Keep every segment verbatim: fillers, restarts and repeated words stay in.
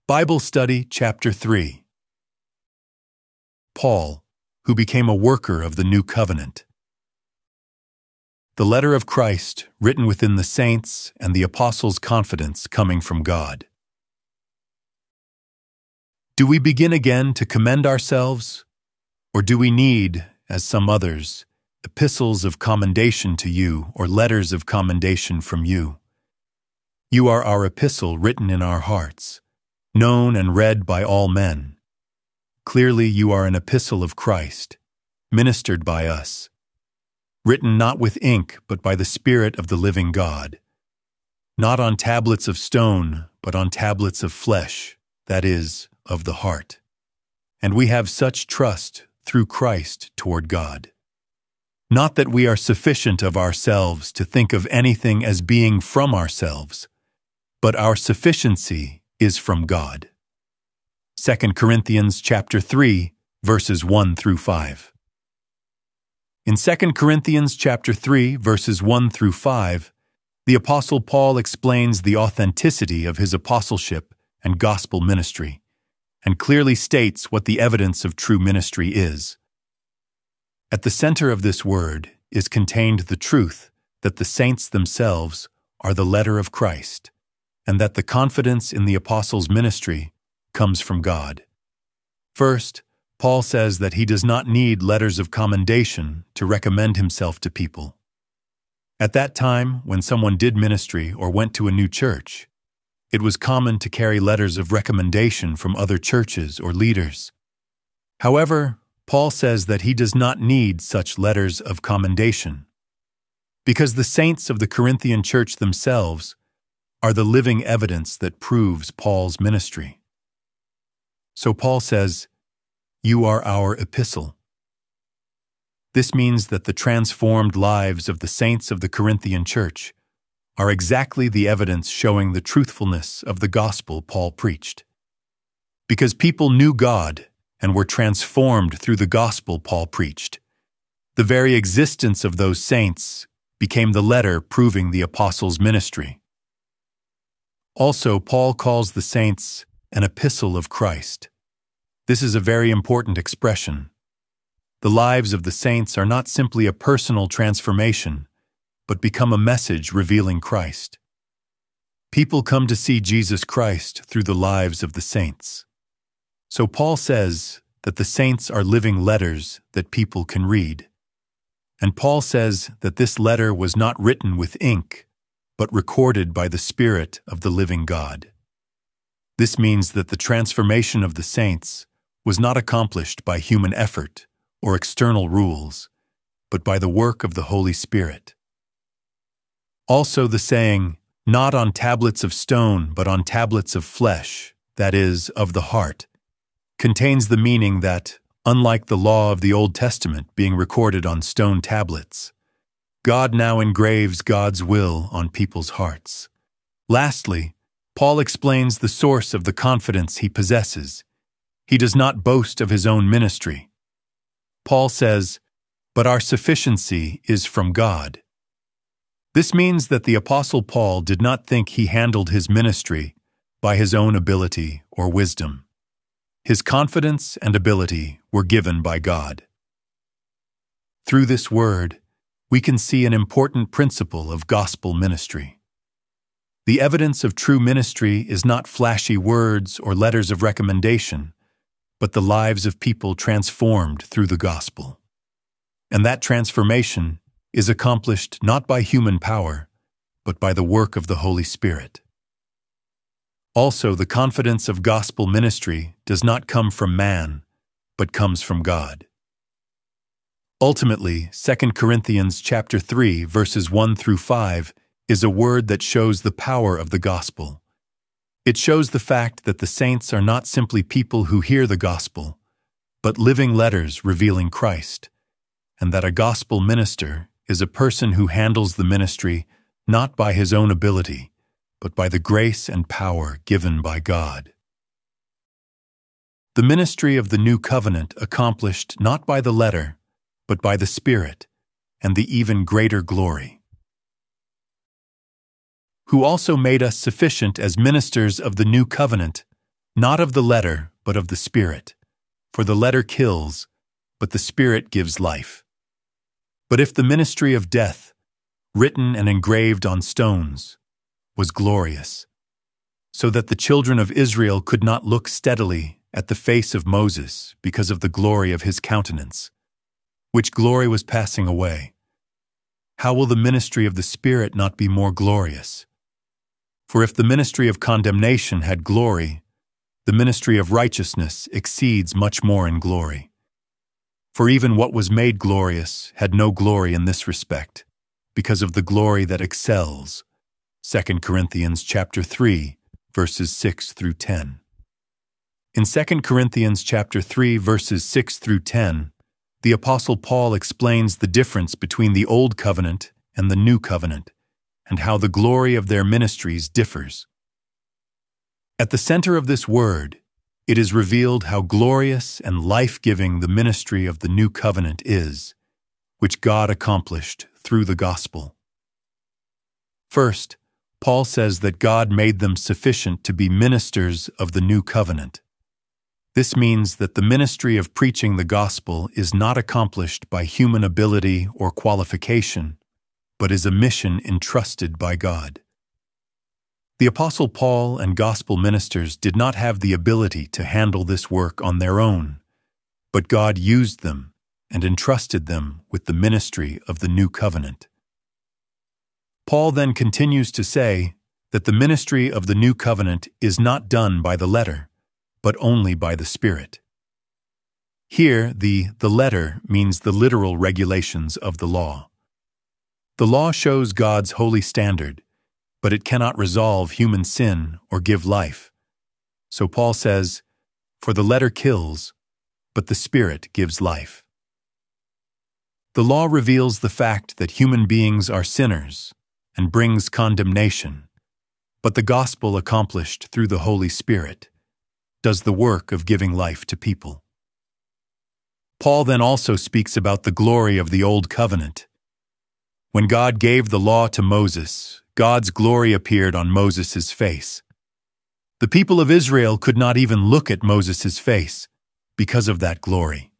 Bible Study, Chapter three. Paul, who became a worker of the New Covenant. The letter of Christ, written within the saints and the apostles' confidence coming from God. Do we begin again to commend ourselves? Or do we need, as some others, epistles of commendation to you or letters of commendation from you? You are our epistle written in our hearts, known and read by all men. Clearly you are an epistle of Christ, ministered by us, written not with ink but by the Spirit of the living God, not on tablets of stone but on tablets of flesh, that is, of the heart. And we have such trust through Christ toward God. Not that we are sufficient of ourselves to think of anything as being from ourselves, but our sufficiency is from God. Second Corinthians chapter three, verses one through five. In Second Corinthians chapter three, verses one through five, the Apostle Paul explains the authenticity of his apostleship and gospel ministry, and clearly states what the evidence of true ministry is. At the center of this word is contained the truth that the saints themselves are the letter of Christ, and that the confidence in the apostles' ministry comes from God. First, Paul says that he does not need letters of commendation to recommend himself to people. At that time, when someone did ministry or went to a new church, it was common to carry letters of recommendation from other churches or leaders. However, Paul says that he does not need such letters of commendation, because the saints of the Corinthian church themselves are the living evidence that proves Paul's ministry. So Paul says, "You are our epistle." This means that the transformed lives of the saints of the Corinthian church are exactly the evidence showing the truthfulness of the gospel Paul preached. Because people knew God and were transformed through the gospel Paul preached, the very existence of those saints became the letter proving the apostles' ministry. Also, Paul calls the saints an epistle of Christ. This is a very important expression. The lives of the saints are not simply a personal transformation, but become a message revealing Christ. People come to see Jesus Christ through the lives of the saints. So Paul says that the saints are living letters that people can read. And Paul says that this letter was not written with ink, but recorded by the Spirit of the living God. This means that the transformation of the saints was not accomplished by human effort or external rules, but by the work of the Holy Spirit. Also the saying, "Not on tablets of stone, but on tablets of flesh," that is, of the heart, contains the meaning that, unlike the law of the Old Testament being recorded on stone tablets, God now engraves God's will on people's hearts. Lastly, Paul explains the source of the confidence he possesses. He does not boast of his own ministry. Paul says, "But our sufficiency is from God." This means that the Apostle Paul did not think he handled his ministry by his own ability or wisdom. His confidence and ability were given by God. Through this word, we can see an important principle of gospel ministry. The evidence of true ministry is not flashy words or letters of recommendation, but the lives of people transformed through the gospel. And that transformation is accomplished not by human power, but by the work of the Holy Spirit. Also, the confidence of gospel ministry does not come from man, but comes from God. Ultimately, Second Corinthians chapter three, verses one through five, is a word that shows the power of the gospel. It shows the fact that the saints are not simply people who hear the gospel, but living letters revealing Christ, and that a gospel minister is a person who handles the ministry not by his own ability, but by the grace and power given by God. The ministry of the new covenant accomplished not by the letter, but by the Spirit, and the even greater glory. who also made us sufficient as ministers of the new covenant, not of the letter, but of the Spirit. For the letter kills, but the Spirit gives life. But if the ministry of death, written and engraved on stones, was glorious, so that the children of Israel could not look steadily at the face of Moses because of the glory of his countenance, which glory was passing away, how will the ministry of the Spirit not be more glorious? For if the ministry of condemnation had glory, the ministry of righteousness exceeds much more in glory. For even what was made glorious had no glory in this respect, because of the glory that excels. Second Corinthians chapter three, verses six through ten. In Second Corinthians chapter three, verses six through ten, the Apostle Paul explains the difference between the Old Covenant and the New Covenant, and how the glory of their ministries differs. At the center of this word, it is revealed how glorious and life-giving the ministry of the New Covenant is, which God accomplished through the gospel. First, Paul says that God made them sufficient to be ministers of the New Covenant. This means that the ministry of preaching the gospel is not accomplished by human ability or qualification, but is a mission entrusted by God. The Apostle Paul and gospel ministers did not have the ability to handle this work on their own, but God used them and entrusted them with the ministry of the New Covenant. Paul then continues to say that the ministry of the New Covenant is not done by the letter, but only by the Spirit. Here, the, the letter means the literal regulations of the law. The law shows God's holy standard, but it cannot resolve human sin or give life. So Paul says, "For the letter kills, but the Spirit gives life." The law reveals the fact that human beings are sinners and brings condemnation, but the gospel accomplished through the Holy Spirit does the work of giving life to people. Paul then also speaks about the glory of the Old Covenant. When God gave the law to Moses, God's glory appeared on Moses' face. The people of Israel could not even look at Moses' face because of that glory.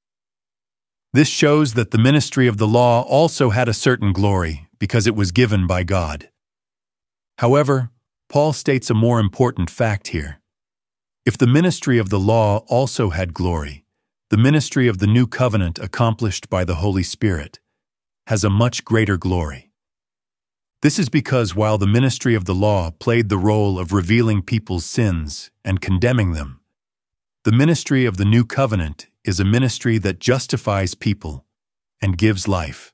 This shows that the ministry of the law also had a certain glory because it was given by God. However, Paul states a more important fact here. If the ministry of the law also had glory, the ministry of the New Covenant accomplished by the Holy Spirit has a much greater glory. This is because while the ministry of the law played the role of revealing people's sins and condemning them, the ministry of the New Covenant is a ministry that justifies people and gives life.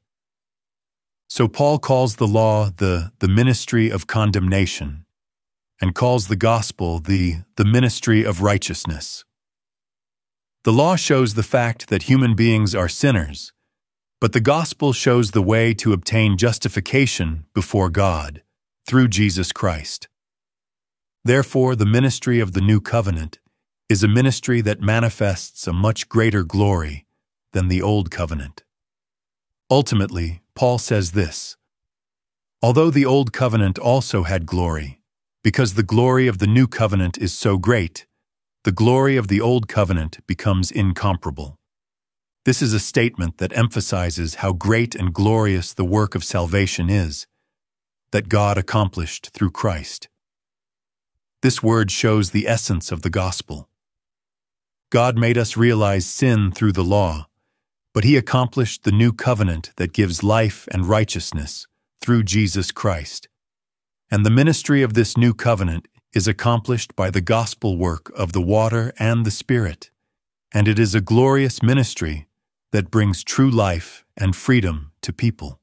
So Paul calls the law the, the ministry of condemnation, and calls the gospel the, the ministry of righteousness. The law shows the fact that human beings are sinners, but the gospel shows the way to obtain justification before God through Jesus Christ. Therefore, the ministry of the New Covenant is a ministry that manifests a much greater glory than the Old Covenant. Ultimately, Paul says this: although the Old Covenant also had glory, because the glory of the New Covenant is so great, the glory of the Old Covenant becomes incomparable. This is a statement that emphasizes how great and glorious the work of salvation is, that God accomplished through Christ. This word shows the essence of the gospel. God made us realize sin through the law, but He accomplished the new covenant that gives life and righteousness through Jesus Christ. And the ministry of this new covenant is accomplished by the gospel work of the water and the Spirit, and it is a glorious ministry that brings true life and freedom to people.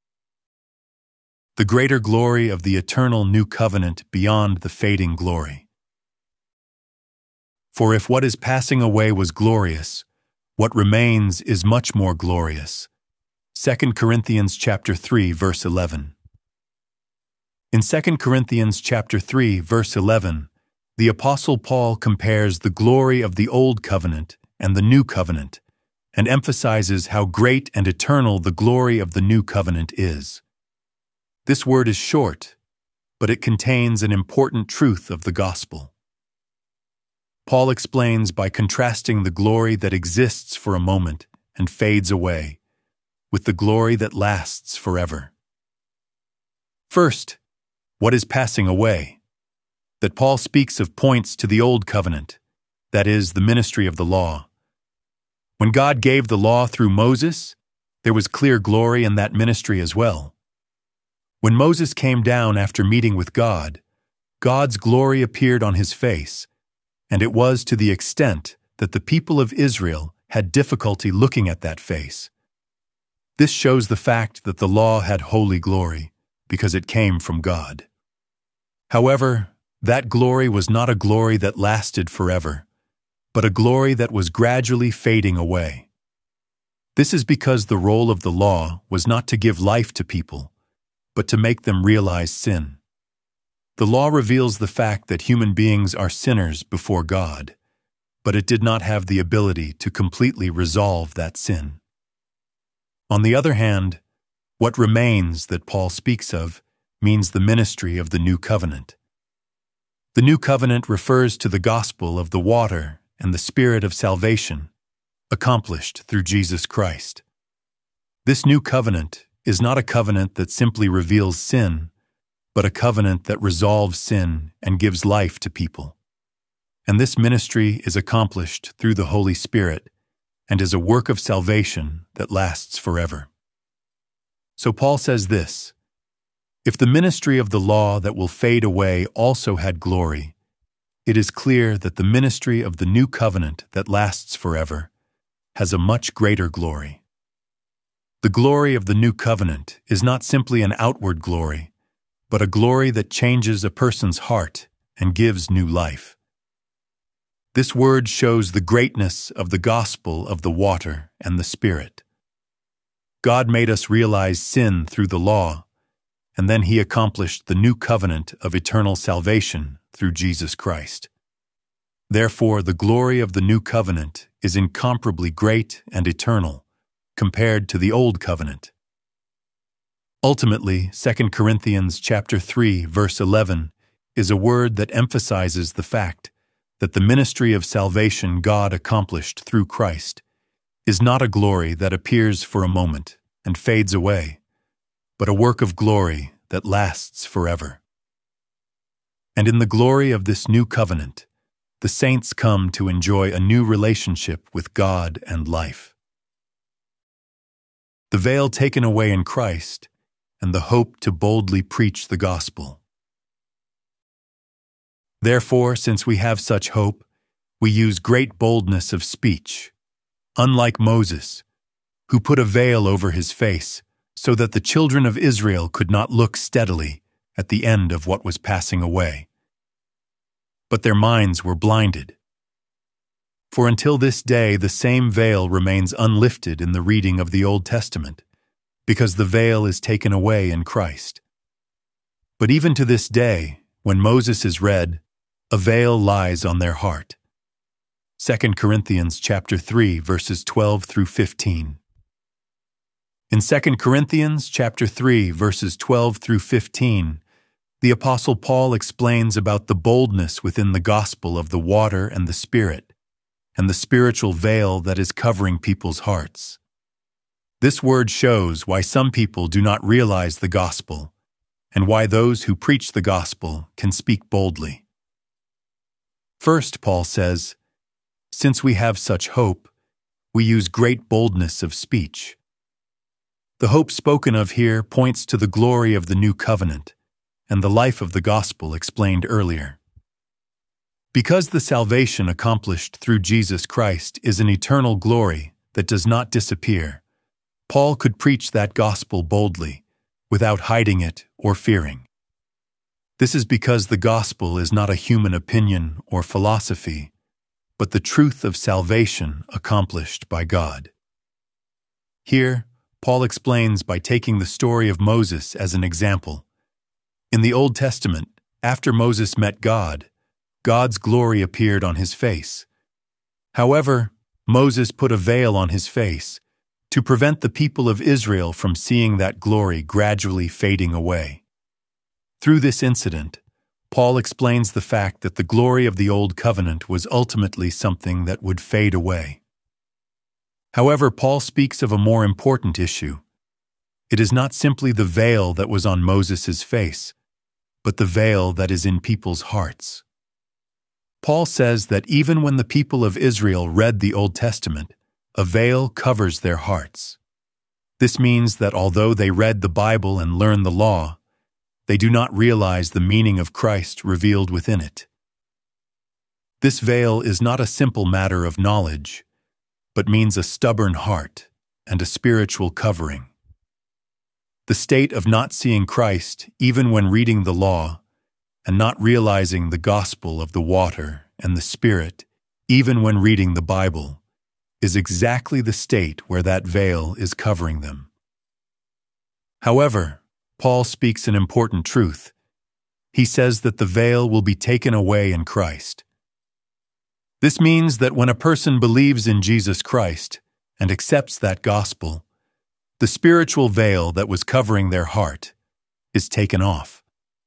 The greater glory of the eternal new covenant beyond the fading glory. For if what is passing away was glorious, what remains is much more glorious. Second Corinthians chapter three, verse eleven. In Second Corinthians chapter three, verse eleven, the Apostle Paul compares the glory of the Old Covenant and the New Covenant, and emphasizes how great and eternal the glory of the New Covenant is. This word is short, but it contains an important truth of the gospel. Paul explains by contrasting the glory that exists for a moment and fades away with the glory that lasts forever. First, what is passing away? That Paul speaks of points to the Old Covenant, that is, the ministry of the law. When God gave the law through Moses, there was clear glory in that ministry as well. When Moses came down after meeting with God, God's glory appeared on his face, and it was to the extent that the people of Israel had difficulty looking at that face. This shows the fact that the law had holy glory, because it came from God. However, that glory was not a glory that lasted forever, but a glory that was gradually fading away. This is because the role of the law was not to give life to people, but to make them realize sin. The law reveals the fact that human beings are sinners before God, but it did not have the ability to completely resolve that sin. On the other hand, what remains that Paul speaks of means the ministry of the New Covenant. The New Covenant refers to the gospel of the water and the Spirit of salvation, accomplished through Jesus Christ. This New Covenant is not a covenant that simply reveals sin, but a covenant that resolves sin and gives life to people. And this ministry is accomplished through the Holy Spirit and is a work of salvation that lasts forever. So Paul says this: if the ministry of the law that will fade away also had glory, it is clear that the ministry of the New Covenant that lasts forever has a much greater glory. The glory of the New Covenant is not simply an outward glory, but a glory that changes a person's heart and gives new life. This word shows the greatness of the gospel of the water and the Spirit. God made us realize sin through the law, and then He accomplished the new covenant of eternal salvation through Jesus Christ. Therefore, the glory of the new covenant is incomparably great and eternal compared to the old covenant. Ultimately, Second Corinthians chapter three, verse eleven is a word that emphasizes the fact that the ministry of salvation God accomplished through Christ is not a glory that appears for a moment and fades away, but a work of glory that lasts forever. And in the glory of this new covenant, the saints come to enjoy a new relationship with God and life. The veil taken away in Christ and the hope to boldly preach the gospel. Therefore, since we have such hope, we use great boldness of speech, unlike Moses, who put a veil over his face so that the children of Israel could not look steadily at the end of what was passing away. But their minds were blinded. For until this day the same veil remains unlifted in the reading of the Old Testament, because the veil is taken away in Christ. But even to this day, when Moses is read, a veil lies on their heart. Second Corinthians chapter three, verses twelve through fifteen. In Second Corinthians chapter three, verses twelve through fifteen, the Apostle Paul explains about the boldness within the gospel of the water and the Spirit, and the spiritual veil that is covering people's hearts. This word shows why some people do not realize the gospel, and why those who preach the gospel can speak boldly. First, Paul says, since we have such hope, we use great boldness of speech. The hope spoken of here points to the glory of the new covenant and the life of the gospel explained earlier. Because the salvation accomplished through Jesus Christ is an eternal glory that does not disappear, Paul could preach that gospel boldly, without hiding it or fearing. This is because the gospel is not a human opinion or philosophy, but the truth of salvation accomplished by God. Here, Paul explains by taking the story of Moses as an example. In the Old Testament, after Moses met God, God's glory appeared on his face. However, Moses put a veil on his face to prevent the people of Israel from seeing that glory gradually fading away. Through this incident, Paul explains the fact that the glory of the Old Covenant was ultimately something that would fade away. However, Paul speaks of a more important issue. It is not simply the veil that was on Moses' face, but the veil that is in people's hearts. Paul says that even when the people of Israel read the Old Testament, a veil covers their hearts. This means that although they read the Bible and learned the law, they do not realize the meaning of Christ revealed within it. This veil is not a simple matter of knowledge, but means a stubborn heart and a spiritual covering. The state of not seeing Christ even when reading the law, and not realizing the gospel of the water and the Spirit even when reading the Bible, is exactly the state where that veil is covering them. However, Paul speaks an important truth. He says that the veil will be taken away in Christ. This means that when a person believes in Jesus Christ and accepts that gospel, the spiritual veil that was covering their heart is taken off.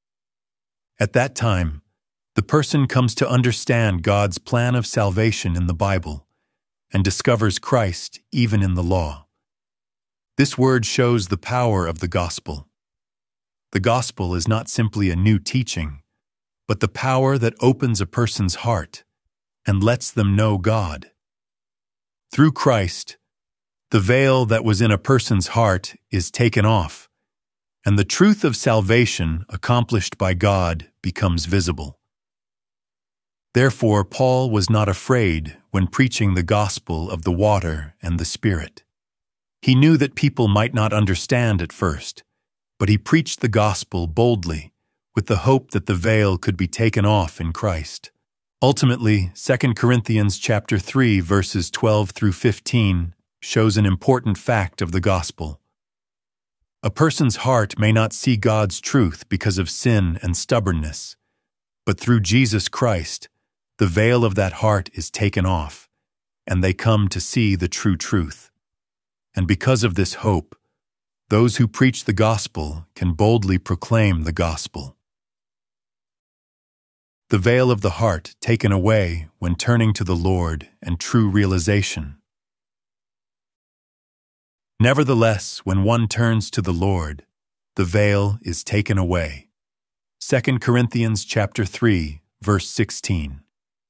At that time, the person comes to understand God's plan of salvation in the Bible and discovers Christ even in the law. This word shows the power of the gospel. The gospel is not simply a new teaching, but the power that opens a person's heart and lets them know God. Through Christ, the veil that was in a person's heart is taken off, and the truth of salvation accomplished by God becomes visible. Therefore, Paul was not afraid when preaching the gospel of the water and the Spirit. He knew that people might not understand at first, but he preached the gospel boldly with the hope that the veil could be taken off in Christ. Ultimately, Second Corinthians chapter three, verses twelve through fifteen shows an important fact of the gospel. A person's heart may not see God's truth because of sin and stubbornness, but through Jesus Christ, the veil of that heart is taken off, and they come to see the true truth. And because of this hope, those who preach the gospel can boldly proclaim the gospel. The veil of the heart taken away when turning to the Lord and true realization. Nevertheless, when one turns to the Lord, the veil is taken away. Second Corinthians chapter three, verse sixteen.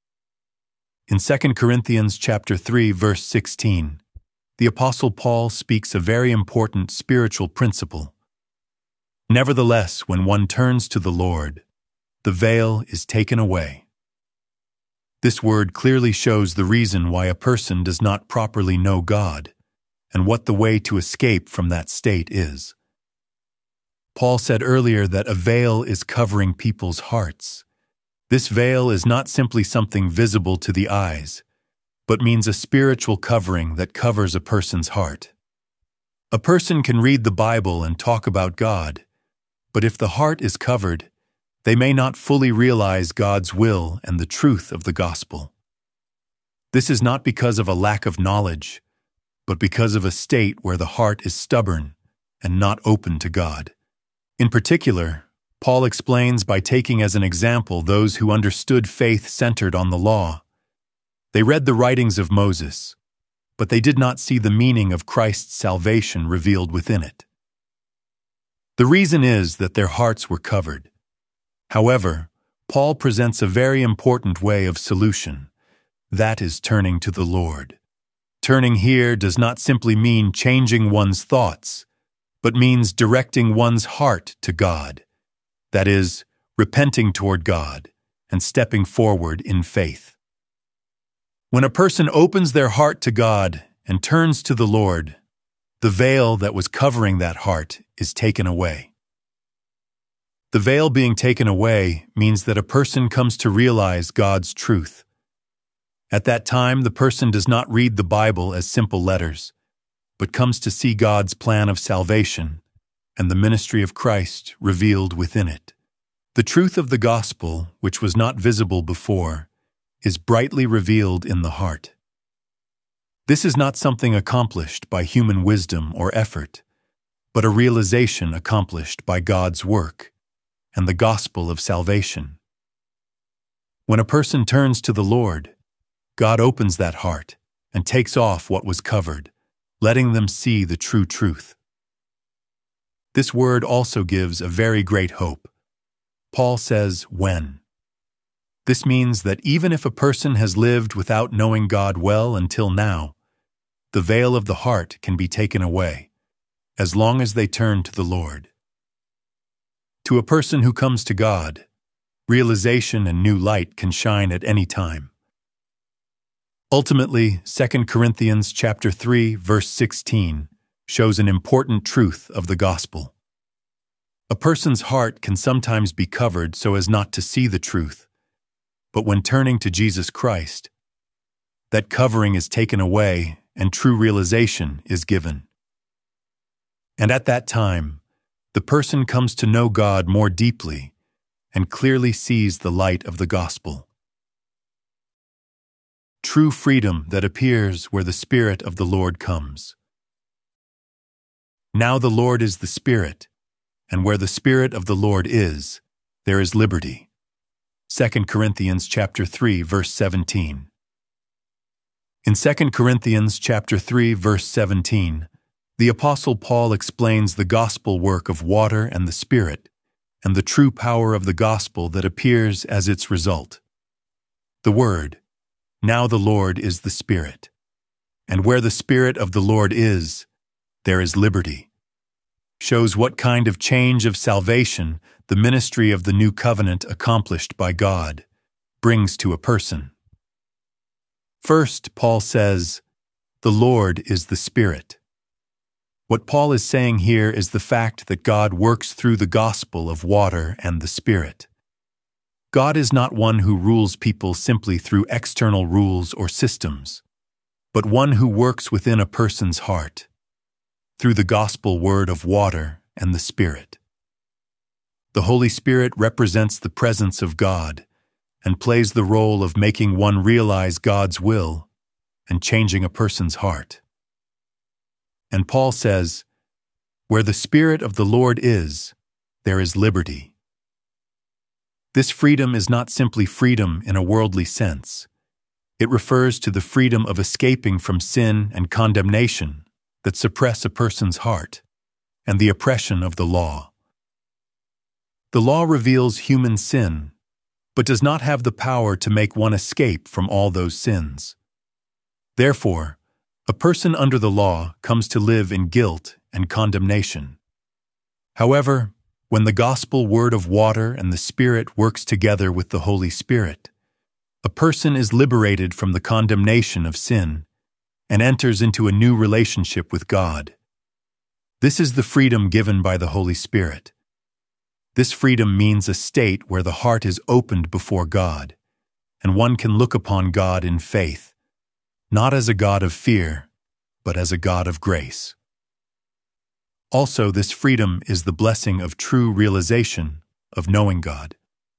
In Second Corinthians chapter three, verse sixteen, the Apostle Paul speaks a very important spiritual principle. Nevertheless, when one turns to the Lord, the veil is taken away. This word clearly shows the reason why a person does not properly know God, and what the way to escape from that state is. Paul said earlier that a veil is covering people's hearts. This veil is not simply something visible to the eyes, but means a spiritual covering that covers a person's heart. A person can read the Bible and talk about God, but if the heart is covered, they may not fully realize God's will and the truth of the gospel. This is not because of a lack of knowledge, but because of a state where the heart is stubborn and not open to God. In particular, Paul explains by taking as an example those who understood faith centered on the law. They read the writings of Moses, but they did not see the meaning of Christ's salvation revealed within it. The reason is that their hearts were covered. However, Paul presents a very important way of solution. That is turning to the Lord. Turning here does not simply mean changing one's thoughts, but means directing one's heart to God. That is, repenting toward God and stepping forward in faith. When a person opens their heart to God and turns to the Lord, the veil that was covering that heart is taken away. The veil being taken away means that a person comes to realize God's truth. At that time, the person does not read the Bible as simple letters, but comes to see God's plan of salvation and the ministry of Christ revealed within it. The truth of the gospel, which was not visible before, is brightly revealed in the heart. This is not something accomplished by human wisdom or effort, but a realization accomplished by God's work and the gospel of salvation. When a person turns to the Lord, God opens that heart and takes off what was covered, letting them see the true truth. This word also gives a very great hope. Paul says, when. This means that even if a person has lived without knowing God well until now, the veil of the heart can be taken away, as long as they turn to the Lord. To a person who comes to God, realization and new light can shine at any time. Ultimately, Second Corinthians chapter three, verse sixteen shows an important truth of the gospel. A person's heart can sometimes be covered so as not to see the truth, but when turning to Jesus Christ, that covering is taken away and true realization is given. And at that time, the person comes to know God more deeply and clearly sees the light of the gospel. True freedom that appears where the Spirit of the Lord comes. Now the Lord is the Spirit, and where the Spirit of the Lord is, there is liberty. Second Corinthians chapter three, verse seventeen. In Second Corinthians chapter three, verse seventeen, the Apostle Paul explains the gospel work of water and the Spirit, and the true power of the gospel that appears as its result. The word, now the Lord is the Spirit, and where the Spirit of the Lord is, there is liberty, shows what kind of change of salvation the ministry of the new covenant accomplished by God brings to a person. First, Paul says, the Lord is the Spirit. What Paul is saying here is the fact that God works through the gospel of water and the Spirit. God is not one who rules people simply through external rules or systems, but one who works within a person's heart, through the gospel word of water and the Spirit. The Holy Spirit represents the presence of God and plays the role of making one realize God's will and changing a person's heart. And Paul says, where the Spirit of the Lord is, there is liberty. This freedom is not simply freedom in a worldly sense. It refers to the freedom of escaping from sin and condemnation that suppress a person's heart, and the oppression of the law. The law reveals human sin, but does not have the power to make one escape from all those sins. Therefore, a person under the law comes to live in guilt and condemnation. However, when the gospel word of water and the Spirit works together with the Holy Spirit, a person is liberated from the condemnation of sin and enters into a new relationship with God. This is the freedom given by the Holy Spirit. This freedom means a state where the heart is opened before God, and one can look upon God in faith, not as a God of fear, but as a God of grace. Also, this freedom is the blessing of true realization of knowing God.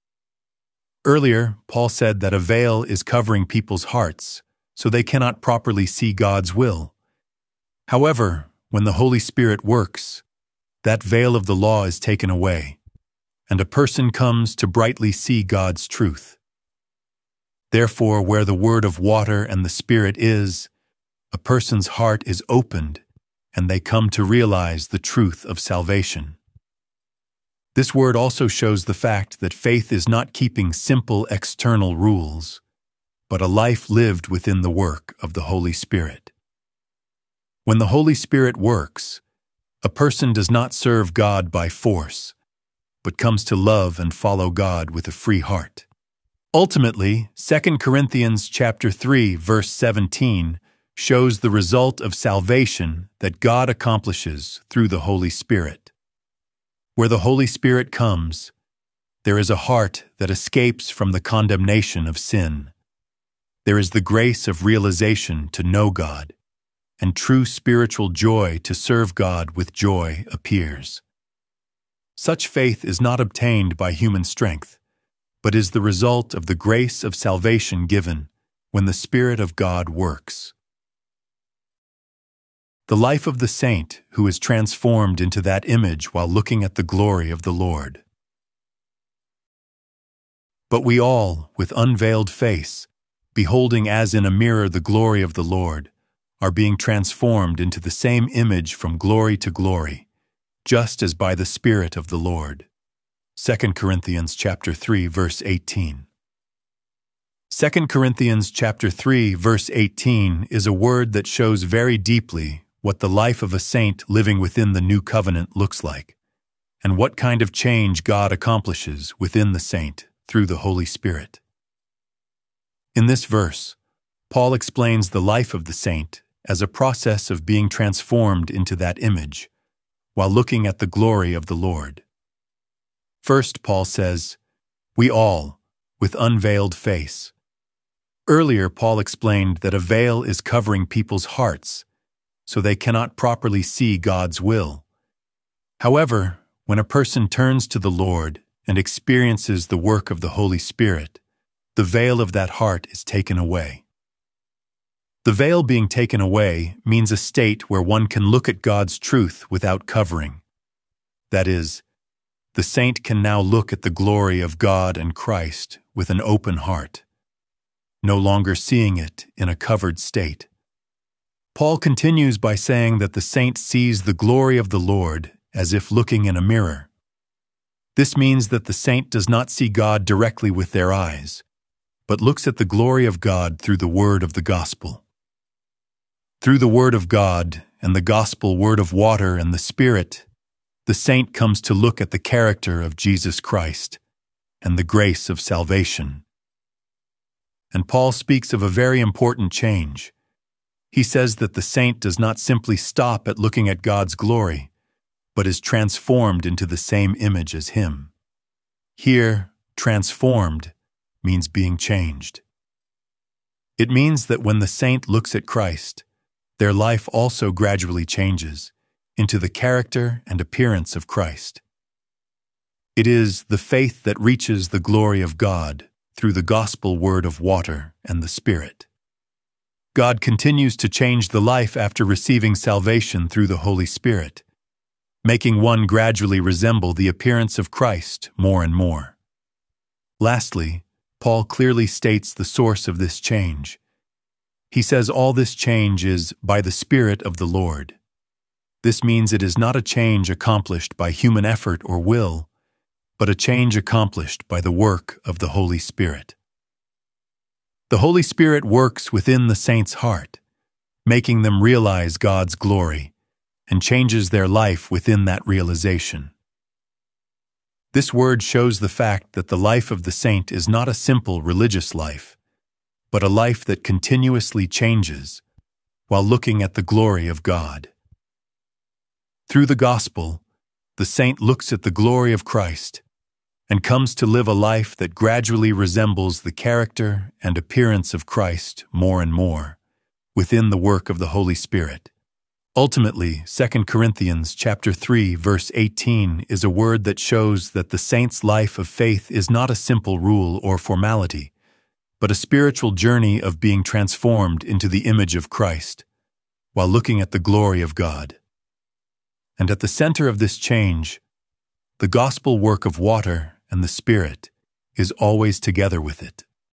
Earlier, Paul said that a veil is covering people's hearts, so they cannot properly see God's will. However, when the Holy Spirit works, that veil of the law is taken away, and a person comes to brightly see God's truth. Therefore, where the word of water and the Spirit is, a person's heart is opened, and they come to realize the truth of salvation. This word also shows the fact that faith is not keeping simple external rules, but a life lived within the work of the Holy Spirit. When the Holy Spirit works, a person does not serve God by force, but comes to love and follow God with a free heart. Ultimately, Second Corinthians chapter three, verse seventeen shows the result of salvation that God accomplishes through the Holy Spirit. Where the Holy Spirit comes, there is a heart that escapes from the condemnation of sin. There is the grace of realization to know God, and true spiritual joy to serve God with joy appears. Such faith is not obtained by human strength, but is the result of the grace of salvation given when the Spirit of God works. The life of the saint who is transformed into that image while looking at the glory of the Lord. But we all, with unveiled face, beholding as in a mirror the glory of the Lord, are being transformed into the same image from glory to glory, just as by the Spirit of the Lord. Second Corinthians chapter three, verse eighteen. Second Corinthians chapter three, verse eighteen is a word that shows very deeply what the life of a saint living within the new covenant looks like, and what kind of change God accomplishes within the saint through the Holy Spirit. In this verse, Paul explains the life of the saint as a process of being transformed into that image, while looking at the glory of the Lord. First, Paul says, "We all, with unveiled face." Earlier, Paul explained that a veil is covering people's hearts, so they cannot properly see God's will. However, when a person turns to the Lord and experiences the work of the Holy Spirit, the veil of that heart is taken away. The veil being taken away means a state where one can look at God's truth without covering. That is, the saint can now look at the glory of God and Christ with an open heart, no longer seeing it in a covered state. Paul continues by saying that the saint sees the glory of the Lord as if looking in a mirror. This means that the saint does not see God directly with their eyes, but looks at the glory of God through the word of the gospel. Through the word of God and the gospel word of water and the Spirit, the saint comes to look at the character of Jesus Christ and the grace of salvation. And Paul speaks of a very important change. He says that the saint does not simply stop at looking at God's glory, but is transformed into the same image as Him. Here, transformed means being changed. It means that when the saint looks at Christ, their life also gradually changes into the character and appearance of Christ. It is the faith that reaches the glory of God through the gospel word of water and the Spirit. God continues to change the life after receiving salvation through the Holy Spirit, making one gradually resemble the appearance of Christ more and more. Lastly, Paul clearly states the source of this change. He says all this change is by the Spirit of the Lord. This means it is not a change accomplished by human effort or will, but a change accomplished by the work of the Holy Spirit. The Holy Spirit works within the saint's heart, making them realize God's glory, and changes their life within that realization. This word shows the fact that the life of the saint is not a simple religious life, but a life that continuously changes while looking at the glory of God. Through the gospel, the saint looks at the glory of Christ and comes to live a life that gradually resembles the character and appearance of Christ more and more within the work of the Holy Spirit. Ultimately, Second Corinthians chapter three, verse eighteen is a word that shows that the saint's life of faith is not a simple rule or formality, but a spiritual journey of being transformed into the image of Christ, while looking at the glory of God. And at the center of this change, the gospel work of water and the Spirit is always together with it.